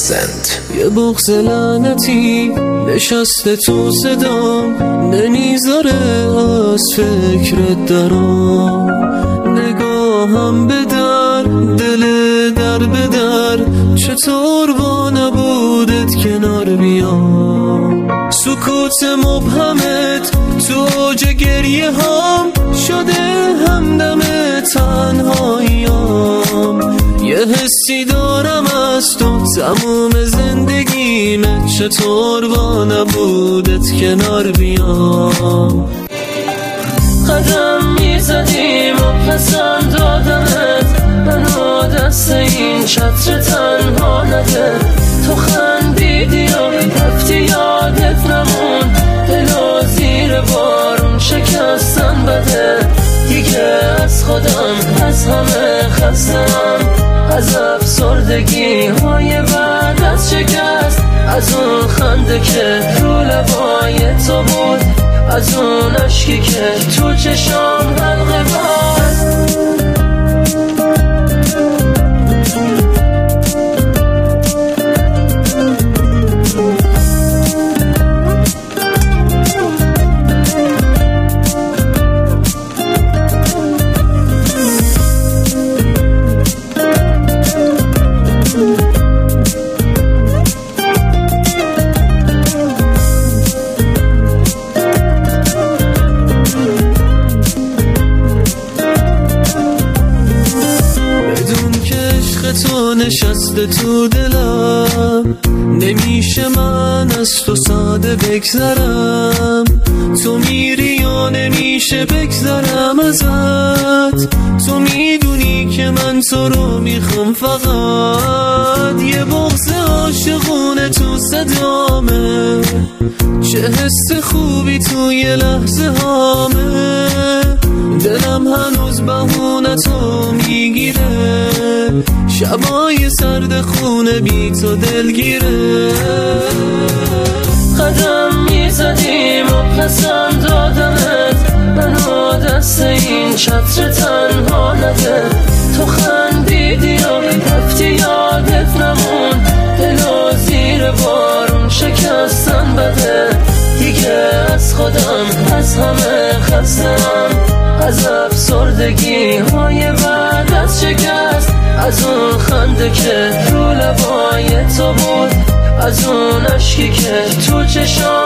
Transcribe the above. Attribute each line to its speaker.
Speaker 1: یه بغض لعنتی نشسته تو صدام، نمیذاره از فکرت درام. نگاهم به در، دل در به در، چطور با نبودت کنار بیام. سکوت مبهمت تو اوج گریه هام، شده همدم تنهاییام. یه حسی دارم از تو تموم زندگیمه، چطور با نبودت کنار بیام. قدم میزدیم و پسند دادمت، منو دست این چتر تنها نده. تو خندیدی و رفتی یادت نمون، دلو زیر بارون شکستن بده. دیگه از خودم از همه خستم، از افسردگی های بعد از شکست، از اون خنده که رو لبای تو بود، از اون عشقی که تو چشام حلقه بست. تو نشسته تو دلم، نمیشه من از تو ساده بگذرم. تو میری یا نمیشه بگذرم ازت، تو میدونی که من تو رو میخوام فقط. یه بغض عاشقونه تو صدامه، چه حس خوبی توی لحظه هامه. دلم هنوز بهونتو میگیره، شبای سرد خونه بی تو دلگیره. قدم میزدیم و پسند دادمت، منو دست این چتر تنها نده. تو خندیدی و رفتی یادت نمون، دلو زیر بارون شکستن بده. دیگه از خودم از همه خستم، از افسردگی های بعد از شکست، از اون خنده که رو لبای تو بود، از اون عشقی که تو چشام